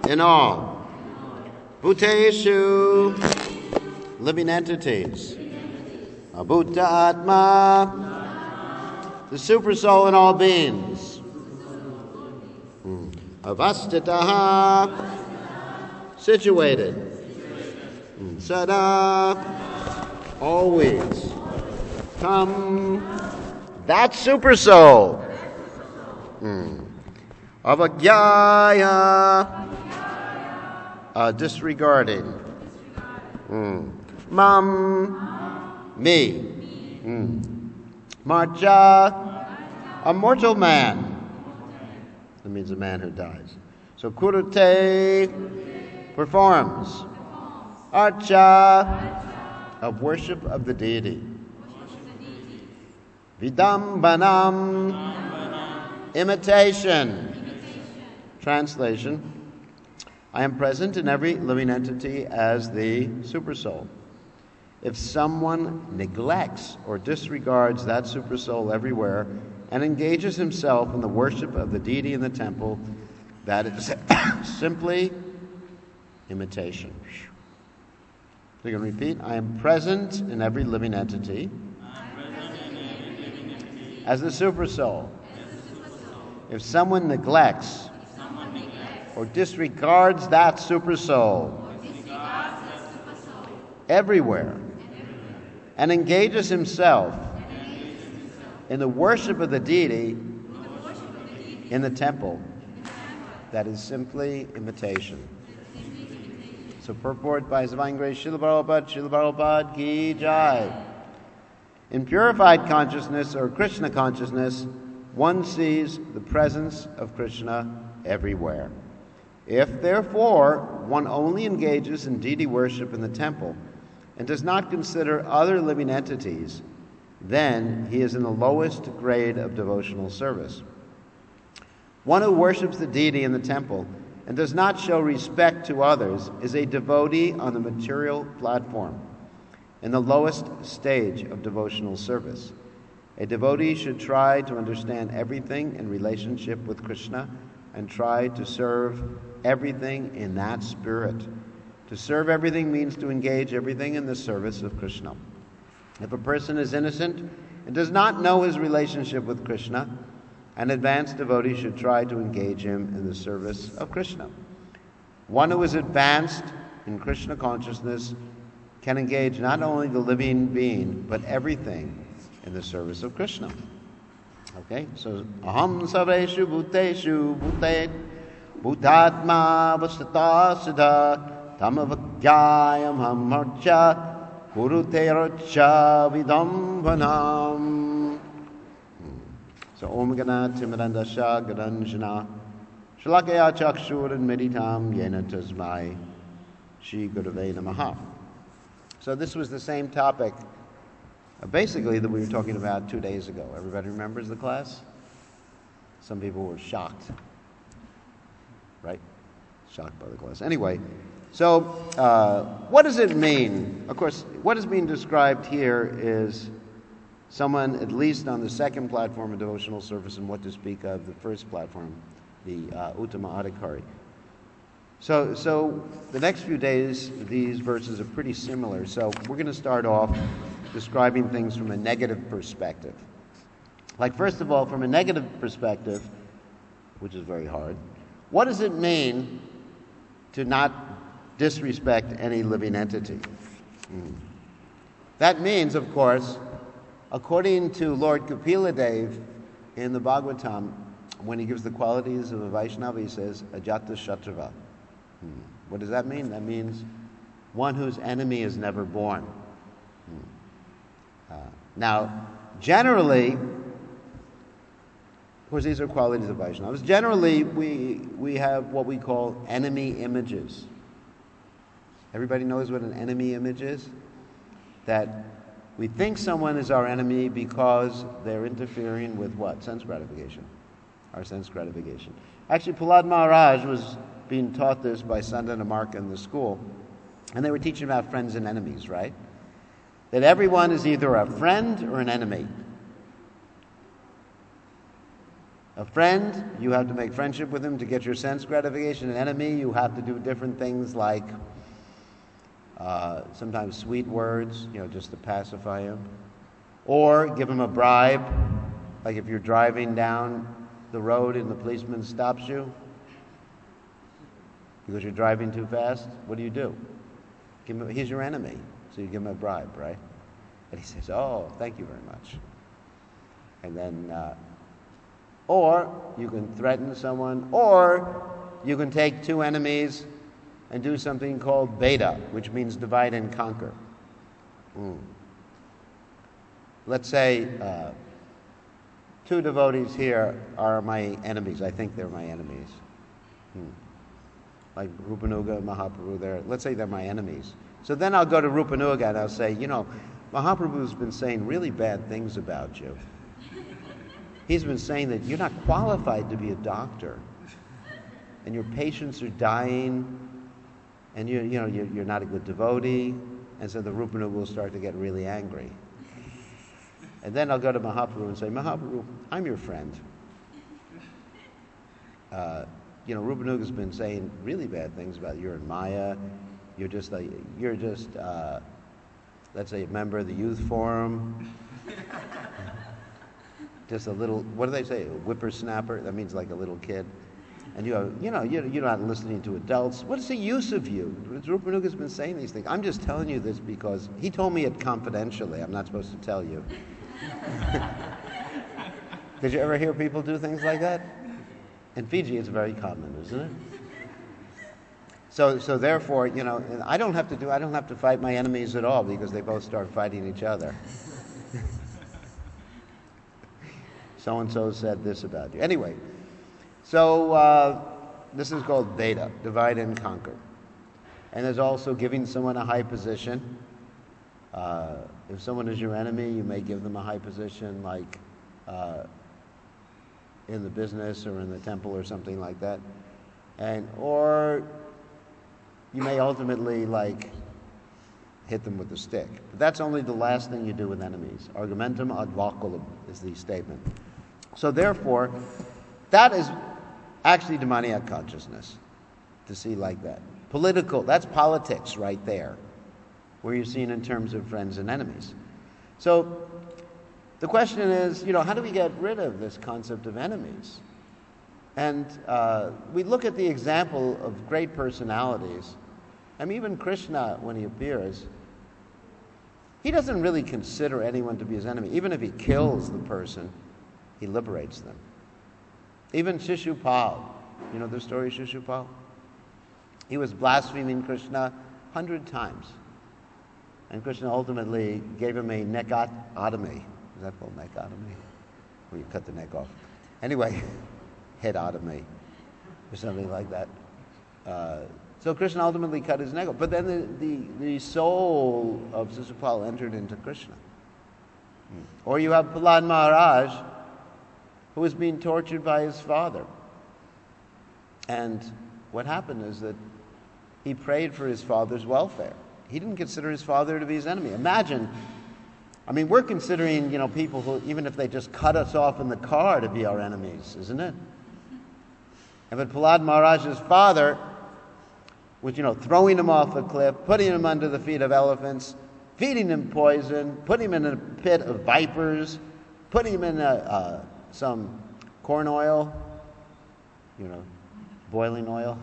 in all. Bhuteshu, living entities. Abhuta Atma, the supersoul in all beings. Avastitaha, situated. Sada, always. Tam, that supersoul. Avagyaya, disregarding. Mam, me. Marja, a mortal man. That means a man who dies. So kurute, performs. Archa, of worship of the deity. Vidambanam, imitation. Translation: I am present in every living entity as the supersoul. If someone neglects or disregards that supersoul everywhere and engages himself in the worship of the deity in the temple, that is simply imitation. So you can repeat: I am present in every living entity as the supersoul. If someone neglects or disregards that supersoul everywhere and engages himself in the worship of the deity in the temple, that is simply imitation. So purport by His Divine Grace Srila Prabhupada Ki Jai. In purified consciousness or Krishna consciousness, one sees the presence of Krishna everywhere. If, therefore, one only engages in deity worship in the temple and does not consider other living entities, then he is in the lowest grade of devotional service. One who worships the deity in the temple and does not show respect to others is a devotee on the material platform, in the lowest stage of devotional service. A devotee should try to understand everything in relationship with Krishna and try to serve everything in that spirit. To serve everything means to engage everything in the service of Krishna. If a person is innocent and does not know his relationship with Krishna, an advanced devotee should try to engage him in the service of Krishna. One who is advanced in Krishna consciousness can engage not only the living being, but everything in the service of Krishna. Okay, so aham sarveshu bhuteshu bhutet bhutatma vastata siddha tamavagyayam hamarcha kuruterocha vidambanam. So Om Gana Timirandasha Garanjana Shalakaya Chakshur and Meditam Yena Tasmai Shri Gurave Namaha. So this was the same topic basically that we were talking about 2 days ago. Everybody remembers the class? Some people were shocked. Right? Shocked by the class. Anyway, so what does it mean? Of course, what is being described here is someone at least on the second platform of devotional service, and what to speak of the first platform, the Uttama Adhikari. So the next few days, these verses are pretty similar. So we're going to start off describing things from a negative perspective. Like, first of all, from a negative perspective, which is very hard, what does it mean to not disrespect any living entity? That means, of course, according to Lord Kapila Dev in the Bhagavatam, when he gives the qualities of a Vaishnava, he says, Ajata Shatrava. What does that mean? That means one whose enemy is never born. Now, generally, of course, these are qualities of Vaishnavas. Generally, we have what we call enemy images. Everybody knows what an enemy image is? That we think someone is our enemy because they're interfering with what? Sense gratification. Our sense gratification. Actually, Prahlad Maharaj was being taught this by Sandana Marka in the school, and they were teaching about friends and enemies, right? That everyone is either a friend or an enemy. A friend, you have to make friendship with him to get your sense gratification. An enemy, you have to do different things like sometimes sweet words, just to pacify him. Or give him a bribe, like if you're driving down the road and the policeman stops you because you're driving too fast, what do? He's your enemy, so you give him a bribe, right? And he says, oh, thank you very much. And then, or you can threaten someone, or you can take two enemies and do something called beta, which means divide and conquer. Let's say two devotees here are my enemies. I think they're my enemies. Like Rupanuga and Mahaprabhu, let's say they're my enemies. So then I'll go to Rupanuga and I'll say, Mahaprabhu's been saying really bad things about you. He's been saying that you're not qualified to be a doctor, and your patients are dying, and you're not a good devotee, and so the Rupanuga will start to get really angry. And then I'll go to Mahaprabhu and say, Mahaprabhu, I'm your friend. Rupanuga's been saying really bad things about you and Maya. You're just let's say a member of the youth forum. Just a little, what do they say? A whippersnapper? That means like a little kid. And you're not listening to adults. What is the use of you? Rupanuga's been saying these things. I'm just telling you this because he told me it confidentially. I'm not supposed to tell you. Did you ever hear people do things like that? In Fiji, it's very common, isn't it? So therefore, I don't have to fight my enemies at all because they both start fighting each other. So-and-so said this about you. Anyway, so this is called beta, divide and conquer. And there's also giving someone a high position. If someone is your enemy, you may give them a high position, like in the business or in the temple or something like that. Or you may ultimately hit them with a stick. But that's only the last thing you do with enemies. Argumentum ad voculum is the statement. So therefore, that is actually demoniac consciousness, to see like that. Political, that's politics right there, where you're seen in terms of friends and enemies. So the question is, how do we get rid of this concept of enemies? And we look at the example of great personalities. Even Krishna, when he appears, he doesn't really consider anyone to be his enemy. Even if he kills the person, he liberates them. Even Shishupal, you know the story of Shishupal? He was blaspheming Krishna 100 times. And Krishna ultimately gave him a neckotomy. Is that called neckotomy? Where you cut the neck off. Anyway, headotomy, or something like that. So Krishna ultimately cut his neck off. But then the soul of Shishupal entered into Krishna. Or you have Prahlad Maharaj, who was being tortured by his father. And what happened is that he prayed for his father's welfare. He didn't consider his father to be his enemy. Imagine, we're considering, people who, even if they just cut us off in the car, to be our enemies, isn't it? But Prahlad Maharaj's father was, throwing him off a cliff, putting him under the feet of elephants, feeding him poison, putting him in a pit of vipers, putting him in some corn oil, boiling oil.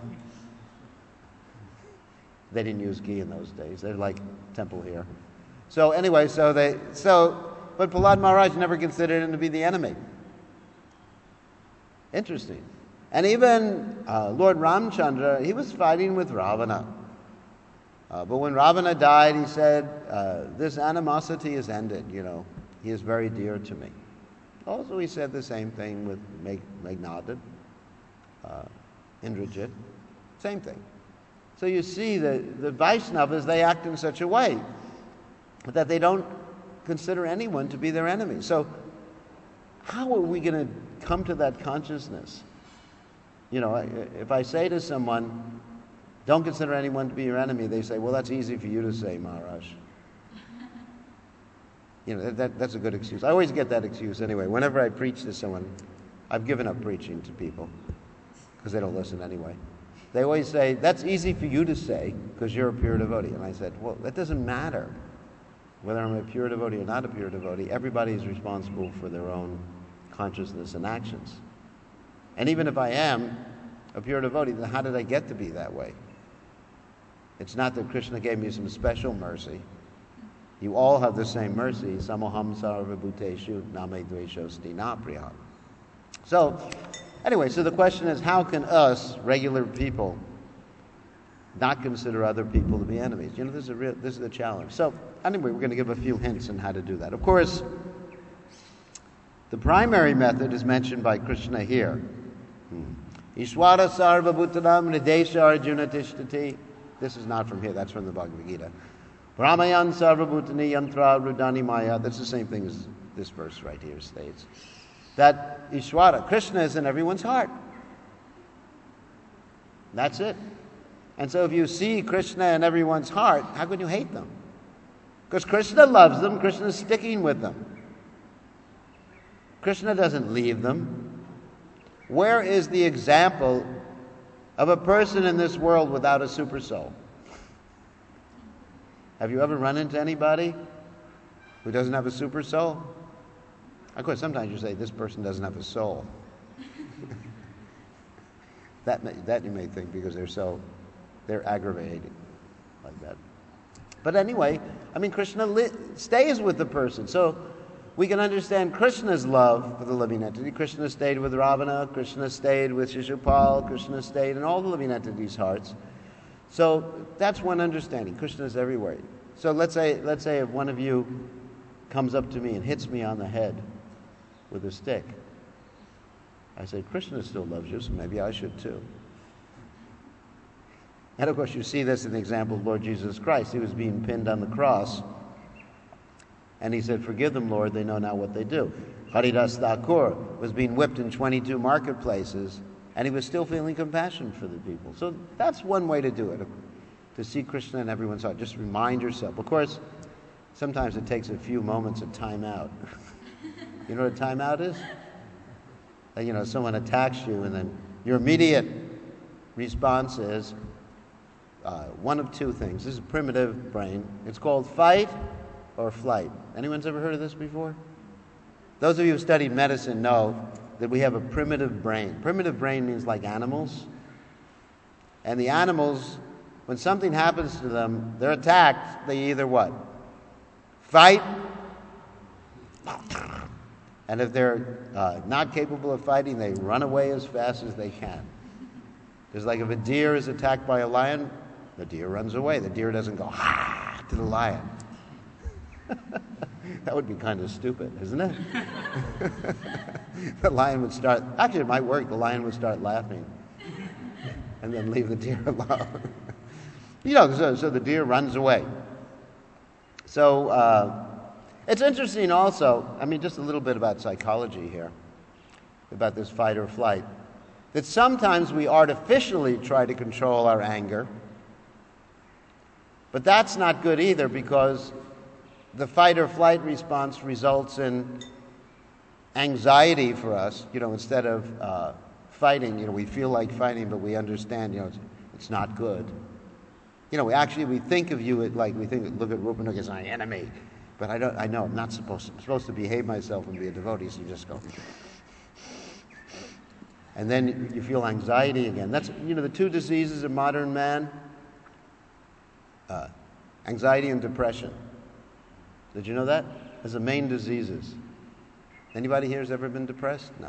They didn't use ghee in those days. They're like temple here. So anyway, but Prahlad Maharaj never considered him to be the enemy. Interesting. And even Lord Ramchandra, he was fighting with Ravana. But when Ravana died, he said, this animosity is ended, He is very dear to me. Also, he said the same thing with Meghnadad, Indrajit. Same thing. So you see the Vaishnavas, they act in such a way that they don't consider anyone to be their enemy. So how are we going to come to that consciousness? If I say to someone, don't consider anyone to be your enemy, they say, well, that's easy for you to say, Maharaj. That's a good excuse. I always get that excuse anyway. Whenever I preach to someone, I've given up preaching to people because they don't listen anyway. They always say, that's easy for you to say because you're a pure devotee. And I said, well, that doesn't matter. Whether I'm a pure devotee or not a pure devotee, everybody is responsible for their own consciousness and actions. And even if I am a pure devotee, then how did I get to be that way? It's not that Krishna gave me some special mercy. You all have the same mercy. Samoham sarva bhuteshu name dveshosti na priya. So, anyway, so the question is, how can us, regular people, not consider other people to be enemies? You know, this is the challenge. So, anyway, we're going to give a few hints on how to do that. Of course, the primary method is mentioned by Krishna here. Ishwara sarva bhutanam nidesha arjuna tishtati. This is not from here, that's from the Bhagavad Gita. Brahmayan sarva bhutani yantra rudani maya. That's the same thing as this verse right here states. That Ishwara, Krishna, is in everyone's heart. That's it. And so if you see Krishna in everyone's heart, how can you hate them? Because Krishna loves them, Krishna is sticking with them. Krishna doesn't leave them. Where is the example of a person in this world without a super soul? Have you ever run into anybody who doesn't have a super soul? Of course, sometimes you say, this person doesn't have a soul. that you may think because they're aggravating like that. But anyway, I mean, Krishna stays with the person. So we can understand Krishna's love for the living entity. Krishna stayed with Ravana, Krishna stayed with Shishupal, Krishna stayed in all the living entities' hearts. So that's one understanding. Krishna is everywhere. So let's say if one of you comes up to me and hits me on the head with a stick, I say, Krishna still loves you, so maybe I should too. And of course you see this in the example of Lord Jesus Christ. He was being pinned on the cross, and he said, forgive them, Lord, they know not what they do. Haridas Thakur was being whipped in 22 marketplaces, and he was still feeling compassion for the people. So that's one way to do it, to see Krishna in everyone's heart. Just remind yourself. Of course, sometimes it takes a few moments of time out. You know what a time out is? You know, someone attacks you, and then your immediate response is one of two things. This is primitive brain. It's called fight or flight. Anyone's ever heard of this before? Those of you who studied medicine know that we have a primitive brain. Primitive brain means like animals. And the animals, when something happens to them, they're attacked, they either what? Fight. And if they're not capable of fighting, they run away as fast as they can. Just like if a deer is attacked by a lion, the deer runs away. The deer doesn't go, ha, to the lion. That would be kind of stupid, isn't it? The lion would start, actually it might work, the lion would start laughing and then leave the deer alone. You know, so the deer runs away. So it's interesting also, I mean, just a little bit about psychology here, about this fight or flight, that sometimes we artificially try to control our anger, but that's not good either, because the fight or flight response results in anxiety for us. You know, instead of fighting, you know, we feel like fighting, but we understand, you know, it's not good. You know, we think of you look at Rupanuk as my enemy, but I know I'm not supposed to behave myself and be a devotee, so you just go. And then you feel anxiety again. That's, you know, the two diseases of modern man, anxiety and depression. Did you know that? As the main diseases. Anybody here has ever been depressed? No.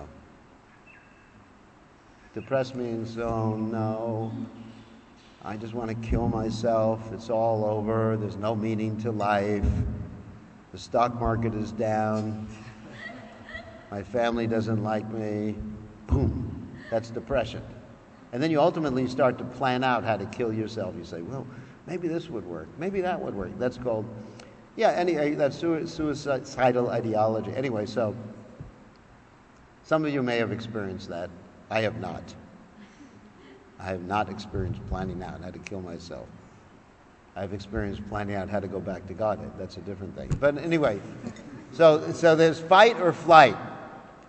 Depressed means, oh no, I just want to kill myself. It's all over. There's no meaning to life. The stock market is down. My family doesn't like me. Boom. That's depression. And then you ultimately start to plan out how to kill yourself. You say, well, maybe this would work. Maybe that would work. That's called, that's suicidal ideology. Anyway, so some of you may have experienced that. I have not. I have not experienced planning out how to kill myself. I've experienced planning out how to go back to Godhead. That's a different thing. But anyway, so there's fight or flight.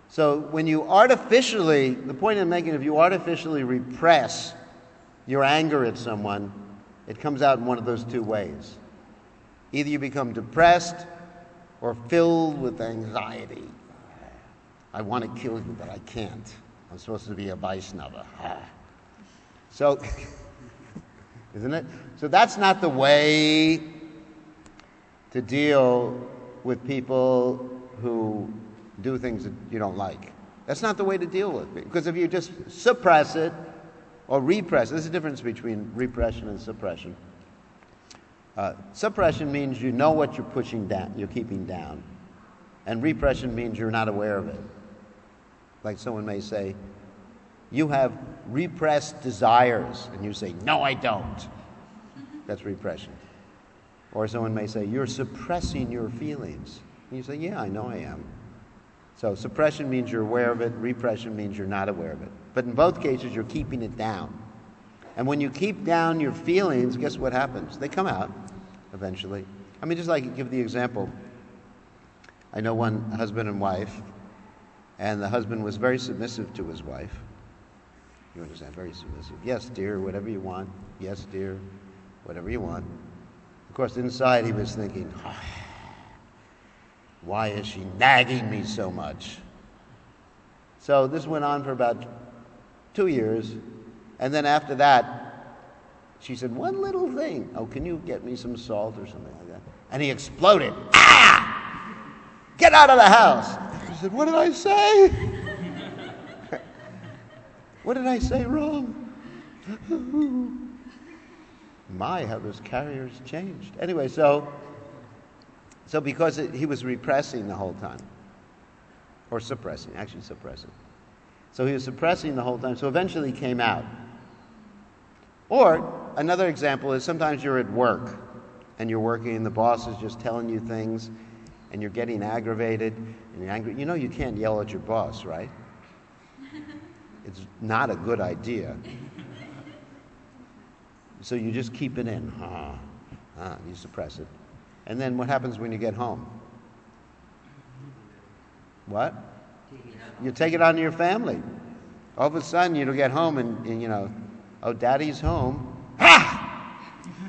So when you artificially, the point I'm making, if you artificially repress your anger at someone, it comes out in one of those two ways. Either you become depressed or filled with anxiety. I want to kill you, but I can't. I'm supposed to be a Vaishnava. So, isn't it? So that's not the way to deal with people who do things that you don't like. That's not the way to deal with it. Because if you just suppress it or repress it, there's a difference between repression and suppression. Suppression means you know what you're pushing down, you're keeping down. And repression means you're not aware of it. Like someone may say, you have repressed desires. And you say, no, I don't. That's repression. Or someone may say, you're suppressing your feelings. And you say, yeah, I know I am. So suppression means you're aware of it. Repression means you're not aware of it. But in both cases, you're keeping it down. And when you keep down your feelings, guess what happens? They come out eventually. I mean, just like give the example. I know one husband and wife, and the husband was very submissive to his wife. You understand? Very submissive. Yes, dear, whatever you want. Yes, dear, whatever you want. Of course, inside he was thinking, why is she nagging me so much? So this went on for about 2 years. And then after that, she said, one little thing. Oh, can you get me some salt or something like that? And he exploded. Ah! Get out of the house. He said, what did I say? What did I say wrong? My, how those carriers changed. Anyway, so because he was repressing the whole time. Or suppressing, actually suppressing. So he was suppressing the whole time, so eventually he came out. Or another example is sometimes you're at work and you're working and the boss is just telling you things and you're getting aggravated and you're angry. You know you can't yell at your boss, right? It's not a good idea. So you just keep it in. You suppress it. And then what happens when you get home? What? You take it on to your family. All of a sudden, you'll get home and you know, oh, Daddy's home. Ha!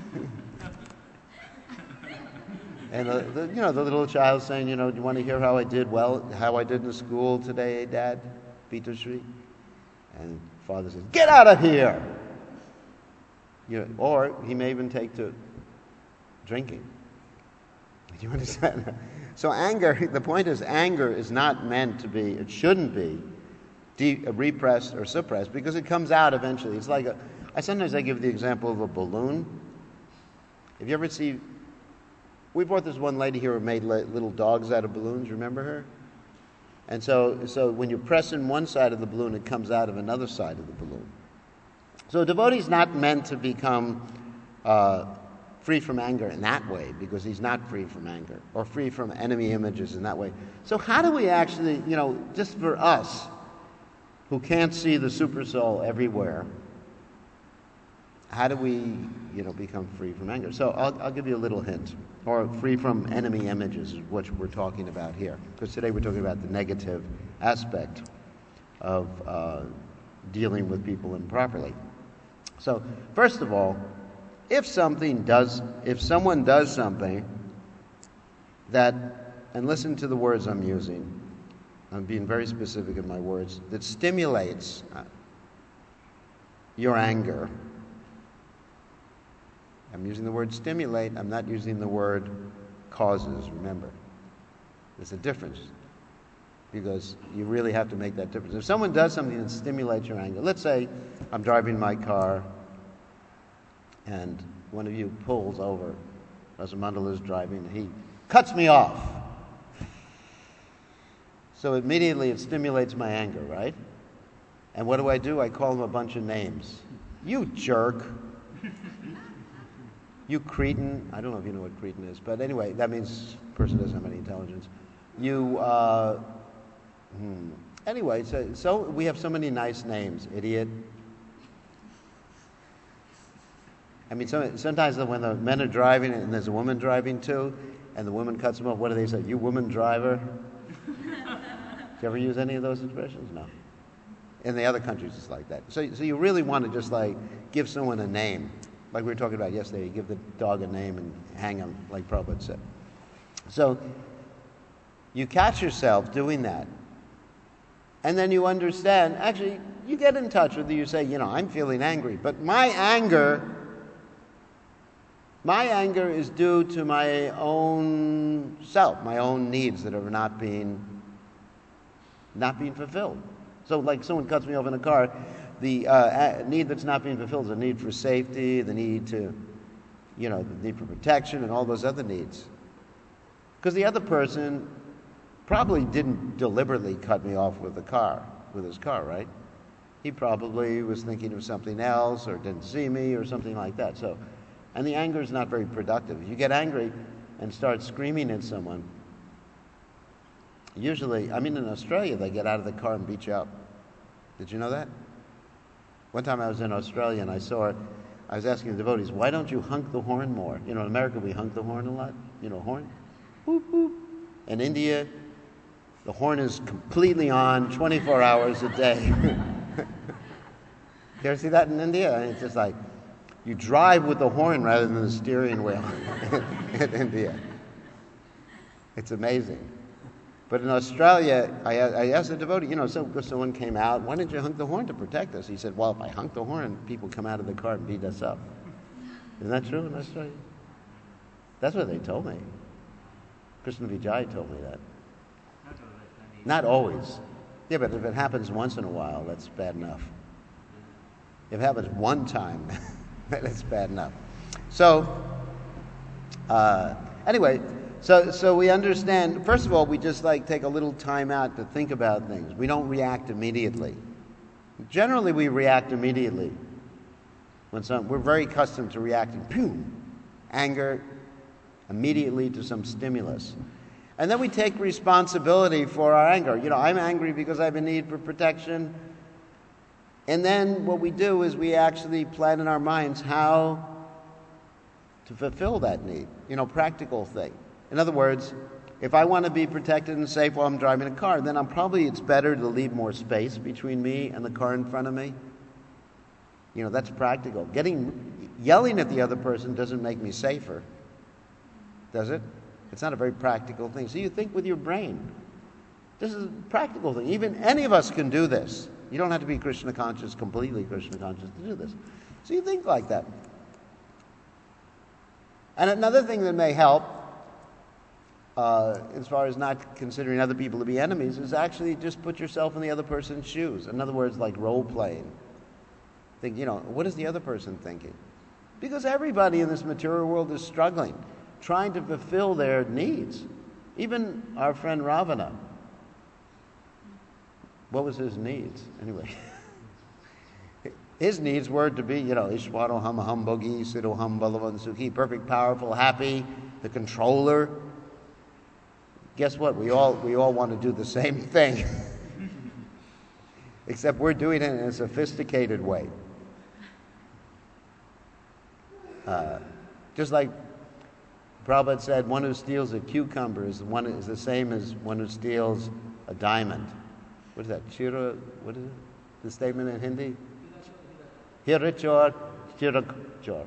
And the little child saying, you know, do you want to hear how I did in school today, Dad? Peter Street. And father says, get out of here! You know, or he may even take to drinking. Do you understand? So anger, the point is anger is not meant to be, it shouldn't be repressed or suppressed because it comes out eventually. It's like sometimes I give the example of a balloon. Have you ever seen, we brought this one lady here who made little dogs out of balloons, remember her? And so when you press in one side of the balloon, it comes out of another side of the balloon. So a devotee is not meant to become free from anger in that way, because he's not free from anger, or free from enemy images in that way. So how do we actually, you know, just for us, who can't see the super soul everywhere, how do we, you know, become free from anger? So I'll give you a little hint, or free from enemy images is what we're talking about here, because today we're talking about the negative aspect of dealing with people improperly. So first of all, if someone does something that, and listen to the words I'm using, I'm being very specific in my words, that stimulates your anger. I'm using the word stimulate, I'm not using the word causes, remember. There's a difference, because you really have to make that difference. If someone does something that stimulates your anger, let's say I'm driving my car, and one of you pulls over. Rasamandala is driving, and he cuts me off. So immediately it stimulates my anger, right? And what do? I call him a bunch of names. You jerk. You cretin. I don't know if you know what cretin is, but anyway, that means the person doesn't have any intelligence. You, anyway, so we have so many nice names. Idiot. I mean, sometimes when the men are driving and there's a woman driving too, and the woman cuts them off, what do they say? You woman driver? you ever use any of those expressions? No. In the other countries, it's like that. So you really want to just like give someone a name. Like we were talking about yesterday, you give the dog a name and hang him, like Prabhupada said. So you catch yourself doing that. And then you understand, actually, you get in touch with it, you say, I'm feeling angry. But my anger is due to my own self, my own needs that are not being fulfilled. So like someone cuts me off in a car, the need that's not being fulfilled is a need for safety, the need to, the need for protection and all those other needs. Because the other person probably didn't deliberately cut me off with his car, right? He probably was thinking of something else or didn't see me or something like that. So, and the anger is not very productive. If you get angry and start screaming at someone, usually, in Australia, they get out of the car and beat you up. Did you know that? One time I was in Australia and I was asking the devotees, why don't you honk the horn more? In America, we honk the horn a lot. Horn. Boop, boop. In India, the horn is completely on 24 hours a day. You ever see that in India? It's just like, you drive with the horn rather than the steering wheel in India. It's amazing. But in Australia, I asked the devotee, someone came out, why didn't you honk the horn to protect us? He said, well, if I honk the horn, people come out of the car and beat us up. Isn't that true in Australia? That's what they told me. Krishna Vijay told me that. Not always. Yeah, but if it happens once in a while, that's bad enough. If it happens one time, that's bad enough. So, anyway, so we understand, first of all, we just take a little time out to think about things. We don't react immediately. Generally, we react immediately. We're very accustomed to reacting, boom, anger, immediately to some stimulus. And then we take responsibility for our anger. I'm angry because I have a need for protection. And then what we do is we actually plan in our minds how to fulfill that need, practical thing. In other words, if I want to be protected and safe while I'm driving a car, then it's better to leave more space between me and the car in front of me. That's practical. Yelling at the other person doesn't make me safer, does it? It's not a very practical thing. So you think with your brain. This is a practical thing. Even any of us can do this. You don't have to be Krishna conscious, completely Krishna conscious to do this. So you think like that. And another thing that may help, as far as not considering other people to be enemies, is actually just put yourself in the other person's shoes. In other words, like role playing. Think, what is the other person thinking? Because everybody in this material world is struggling, trying to fulfill their needs. Even our friend Ravana. What was his needs? Anyway. His needs were to be, Ishwaro Ham Ham Bhogi, Siddho Ham Balavan Sukhi, perfect, powerful, happy, the controller. Guess what? We all want to do the same thing. Except we're doing it in a sophisticated way. Just like Prabhupada said, one who steals a cucumber is the same as one who steals a diamond. What is that? What is it? The statement in Hindi? Hira chor, chira chor.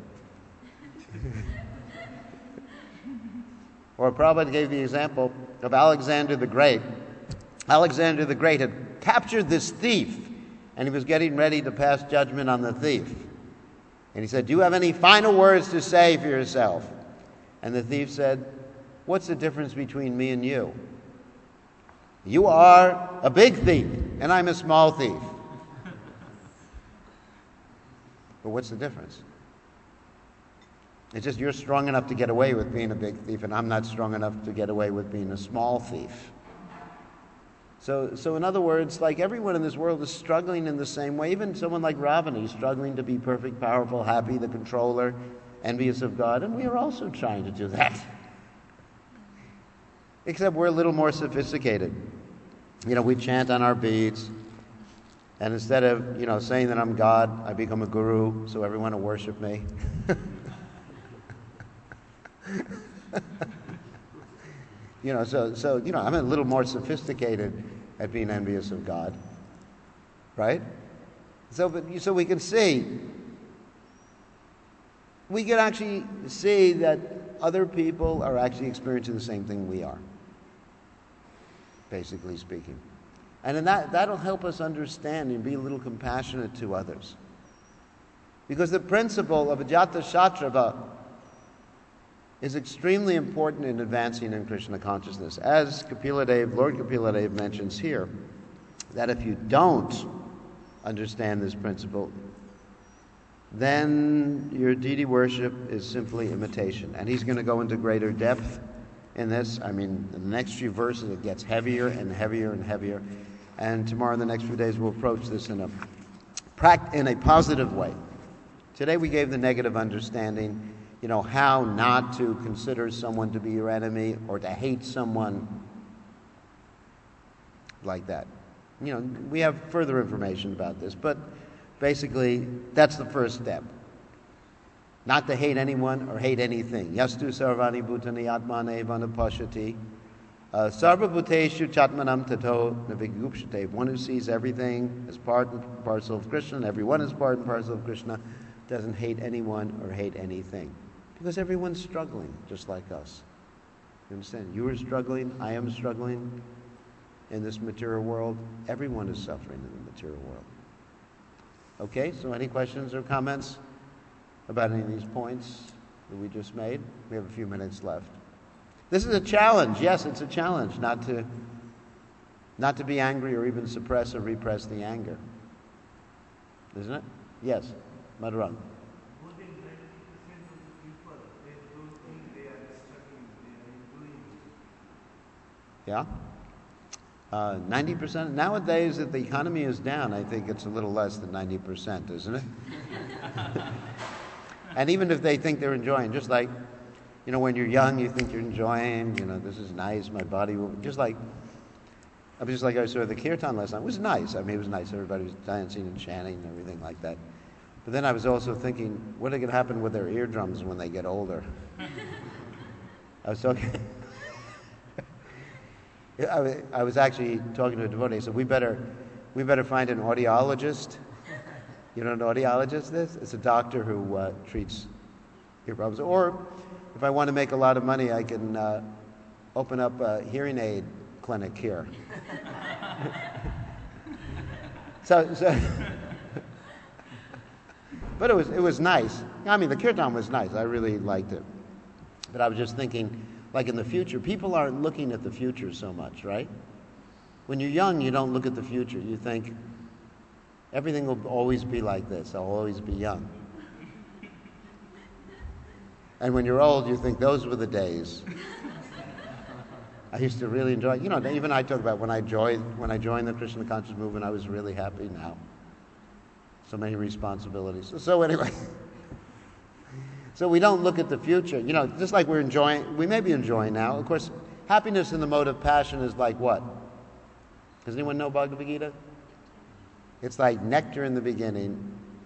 Or Prabhupada gave the example of Alexander the Great. Alexander the Great had captured this thief, and he was getting ready to pass judgment on the thief. And he said, do you have any final words to say for yourself? And the thief said, what's the difference between me and you? You are a big thief, and I'm a small thief. But what's the difference? It's just you're strong enough to get away with being a big thief, and I'm not strong enough to get away with being a small thief. So in other words, like everyone in this world is struggling in the same way. Even someone like Ravana, he's struggling to be perfect, powerful, happy, the controller, envious of God, and we are also trying to do that. Except we're a little more sophisticated. We chant on our beads, and instead of, saying that I'm God, I become a guru, so everyone will worship me. I'm a little more sophisticated at being envious of God, right? So we can actually see that other people are actually experiencing the same thing we are, basically speaking. And in that'll help us understand and be a little compassionate to others. Because the principle of Ajata Shatrava is extremely important in advancing in Krishna consciousness. As Lord Kapila Dev mentions here, that if you don't understand this principle, then your deity worship is simply imitation. And he's going to go into greater depth in this. I mean, in the next few verses it gets heavier and heavier and heavier. And tomorrow, in the next few days, we'll approach this in a positive way. Today we gave the negative understanding, how not to consider someone to be your enemy or to hate someone like that. We have further information about this, but basically that's the first step. Not to hate anyone or hate anything. Yastu sarvani bhutani atmane vanapashati. Sarva bhuteshu chatmanam tato navigupshate. One who sees everything as part and parcel of Krishna, and everyone is part and parcel of Krishna, doesn't hate anyone or hate anything. Because everyone's struggling, just like us. You understand? You are struggling, I am struggling in this material world. Everyone is suffering in the material world. Okay, so any questions or comments about any of these points that we just made? We have a few minutes left. This is a challenge. Yes, it's a challenge not to be angry or even suppress or repress the anger. Isn't it? Yes, Madhurang. More than 90% of the people, they don't think they are struggling, they are doing it. Yeah? 90%? Nowadays, if the economy is down, I think it's a little less than 90%, isn't it? And even if they think they're enjoying, just like, when you're young, you think you're enjoying, this is nice, my body will, just like I saw the kirtan last night. It was nice. I mean, it was nice. Everybody was dancing and chanting and everything like that. But then I was also thinking, what is going to happen with their eardrums when they get older? I was talking... I was actually talking to a devotee. So we better find an audiologist. You know what an audiologist is? It's a doctor who treats ear problems. Or if I want to make a lot of money, I can open up a hearing aid clinic here. so but it was nice. I mean, the kirtan was nice. I really liked it. But I was just thinking, like in the future, people aren't looking at the future so much, right? When you're young, you don't look at the future. You think, everything will always be like this. I'll always be young. And when you're old, you think, those were the days. I used to really enjoy, even I talk about when I joined the Krishna conscious movement, I was really happy. Now so many responsibilities. So anyway, so we don't look at the future. Just like we may be enjoying now. Of course, happiness in the mode of passion is like what? Does anyone know Bhagavad Gita? It's like nectar in the beginning,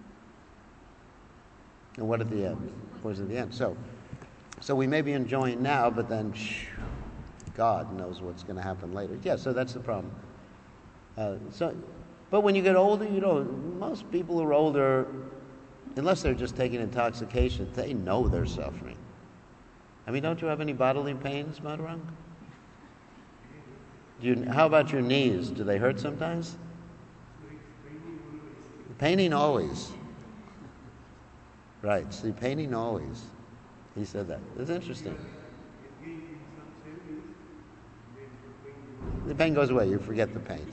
and what at the end? Of course, at the end. So we may be enjoying now, but then God knows what's going to happen later. Yeah, so that's the problem. But when you get older, most people who are older, unless they're just taking intoxication, they know they're suffering. I mean, don't you have any bodily pains, Madhurang? How about your knees? Do they hurt sometimes? Paining always. Right, see, paining always. He said that. That's interesting. The pain goes away, you forget the pain.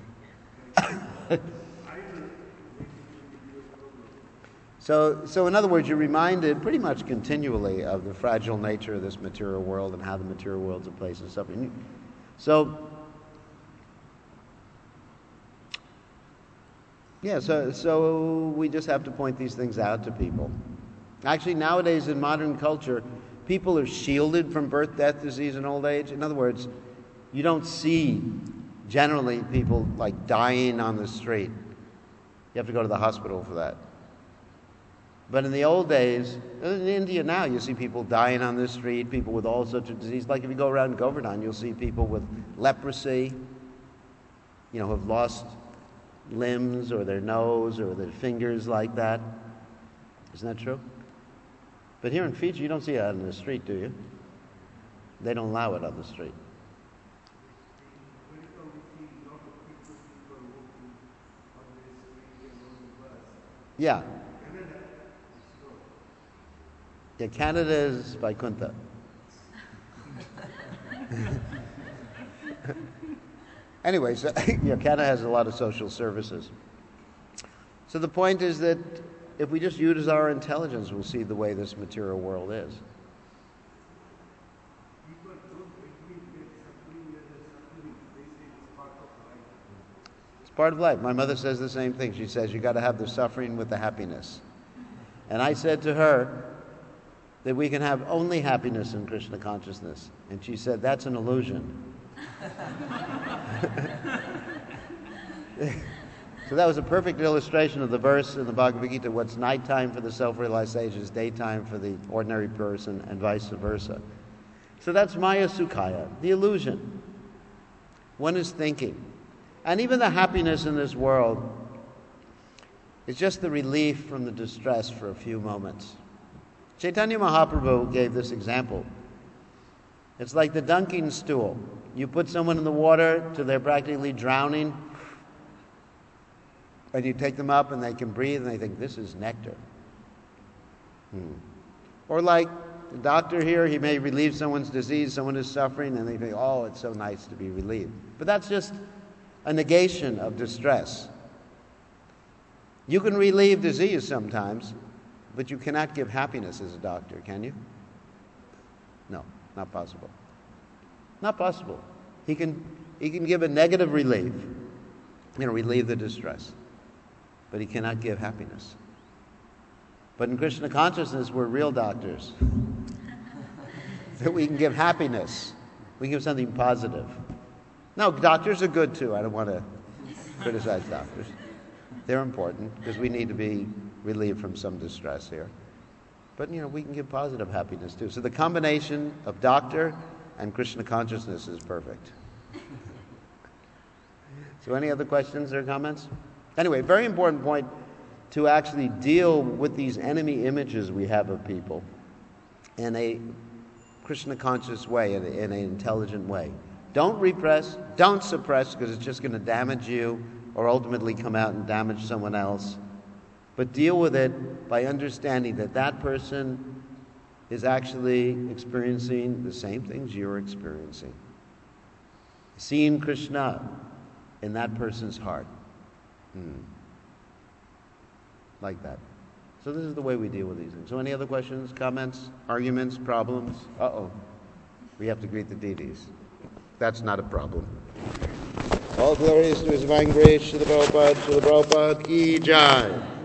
So in other words, you're reminded pretty much continually of the fragile nature of this material world and how the material world's a place of suffering. So we just have to point these things out to people. Actually, nowadays in modern culture, people are shielded from birth, death, disease, and old age. In other words, you don't see generally people like dying on the street. You have to go to the hospital for that. But in the old days, in India now, you see people dying on the street, people with all sorts of disease. Like if you go around Govardhan, you'll see people with leprosy. who have lost limbs or their nose or their fingers like that. Isn't that true? But here in Fiji, you don't see it out in the street, do you? They don't allow it on the street. Yeah. Yeah, Canada is Vaikuntha. Anyway, so Canada has a lot of social services. So the point is that if we just use our intelligence, we'll see the way this material world is. People don't agree with suffering as a suffering. They say it's part of life. It's part of life. My mother says the same thing. She says you got to have the suffering with the happiness. And I said to her that we can have only happiness in Krishna consciousness. And she said, that's an illusion. So that was a perfect illustration of the verse in the Bhagavad Gita, what's nighttime for the self-realized sage is daytime for the ordinary person, and vice versa. So that's Maya Sukhaya, the illusion. One is thinking. And even the happiness in this world is just the relief from the distress for a few moments. Chaitanya Mahaprabhu gave this example. It's like the dunking stool. You put someone in the water till they're practically drowning, and you take them up and they can breathe and they think, this is nectar. Or like the doctor here, he may relieve someone's disease, someone is suffering, and they think, oh, it's so nice to be relieved. But that's just a negation of distress. You can relieve disease sometimes, but you cannot give happiness as a doctor, can you? No, not possible. Not possible. He can give a negative relief, relieve the distress, but he cannot give happiness. But in Krishna consciousness, we're real doctors. That we can give happiness. We can give something positive. Now, doctors are good too. I don't want to criticize doctors. They're important because we need to be relieved from some distress here. But, we can give positive happiness too. So the combination of doctor and Krishna consciousness is perfect. So any other questions or comments? Anyway, very important point to actually deal with these enemy images we have of people in a Krishna conscious way, in an intelligent way. Don't repress, don't suppress, because it's just going to damage you or ultimately come out and damage someone else. But deal with it by understanding that that person is actually experiencing the same things you're experiencing. Seeing Krishna in that person's heart. Like that. So this is the way we deal with these things. So any other questions, comments, arguments, problems? We have to greet the deities. That's not a problem. All glories to His divine grace, Srila Prabhupada ki jai.